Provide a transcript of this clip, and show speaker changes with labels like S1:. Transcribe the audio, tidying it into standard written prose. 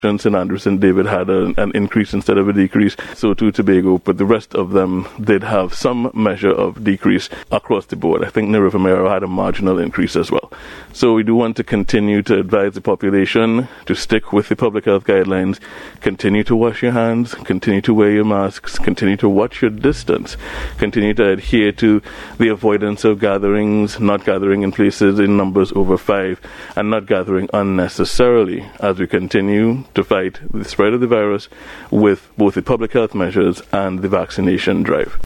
S1: St. Andrews and David had an increase instead of a decrease, so too Tobago, but the rest of them did have some measure of decrease across the board. I think Nauru Vimeiro had a marginal increase as well. So we do want to continue to advise the population to stick with the public health guidelines, continue to wash your hands, continue to wear your masks, continue to watch your distance, continue to adhere to the avoidance of gatherings, not gathering in places in numbers over 5, and not gathering unnecessarily as we continue to fight the spread of the virus with both the public health measures and the vaccination drive.